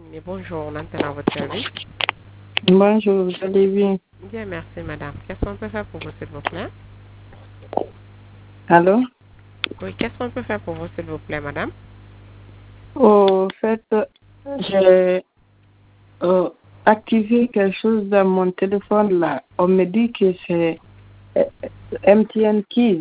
Et bonjour, on entend à votre service. Bonjour, vous allez bien? Bien, merci madame. Qu'est-ce qu'on peut faire pour vous, s'il vous plaît? Allô? Oui, qu'est-ce qu'on peut faire pour vous, s'il vous plaît, madame? Au fait, j'ai activé quelque chose dans mon téléphone là. On me dit que c'est euh, MTN Keys.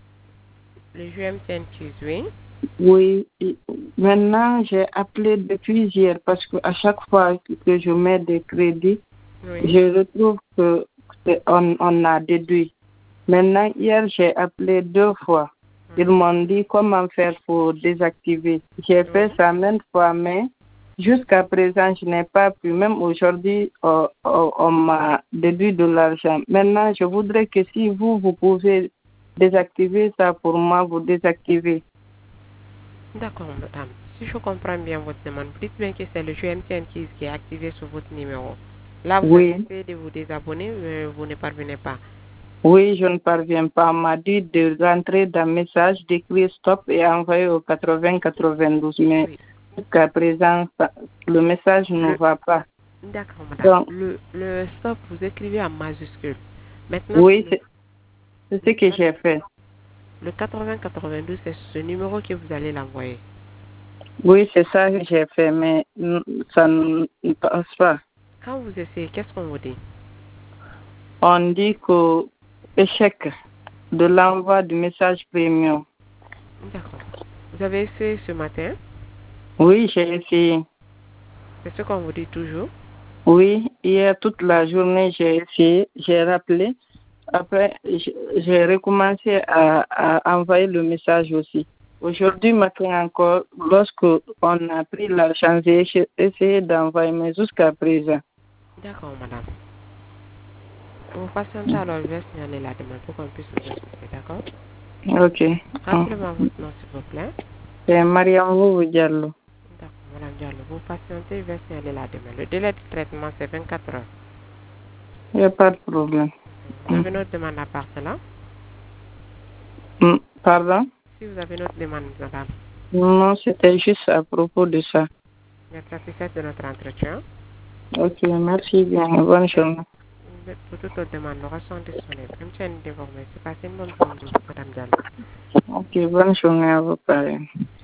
Le jeu MTN Quiz, oui. Oui, maintenant j'ai appelé depuis hier parce qu'à chaque fois que je mets des crédits, Oui. je retrouve que on a déduit. Maintenant, hier j'ai appelé 2 fois. Ils m'ont dit comment faire pour désactiver. J'ai fait ça maintes fois, mais jusqu'à présent, je n'ai pas pu. Même aujourd'hui, on m'a déduit de l'argent. Maintenant, je voudrais que si vous pouvez désactiver ça pour moi, vous désactivez. D'accord, madame. Si je comprends bien votre demande, vous dites bien que c'est le jeu MTN Quiz qui est activé sur votre numéro. Là, vous avez Oui, essayé de vous désabonner, mais vous ne parvenez pas. oui, je ne parviens pas. On m'a dit de rentrer dans le message, d'écrire stop et envoyer au 80-92. Mais Oui. jusqu'à présent, le message ne va pas. D'accord, madame. Donc, Le stop, vous écrivez en majuscule. Maintenant, oui, c'est ce que j'ai fait. le 80-92, c'est ce numéro que vous allez l'envoyer. Oui, c'est ça que j'ai fait, mais ça ne passe pas. Quand vous essayez, qu'est-ce qu'on vous dit? On dit que échec de l'envoi du message premium. D'accord. Vous avez essayé ce matin? Oui, j'ai essayé. C'est ce qu'on vous dit toujours? Oui, hier toute la journée, j'ai essayé, j'ai rappelé. Après, j'ai recommencé à envoyer le message aussi. Aujourd'hui matin encore, lorsque on a pris l'argent, j'ai essayé d'envoyer, mais jusqu'à présent. D'accord, madame. Vous patientez alors, je vais signaler la demande pour qu'on puisse vous assister, d'accord? Ok. Rappelez-moi votre nom, s'il vous plaît. C'est Mariam Diallo. D'accord, madame Diallo. Vous patientez, je vais signaler la demande. Le délai de traitement, c'est 24 heures. Il n'y a pas de problème. Vous avez notre demande à part cela? Pardon? Si vous avez notre demande, madame, Non, c'était juste à propos de ça. vous êtes satisfaite de notre entretien? Ok, merci bien. Bonne journée. Pour toute autre demande, nous restons disponibles. Même si elle est déformée, c'est passé une bonne journée, madame Diallo. Ok, bonne journée à vous, pareil.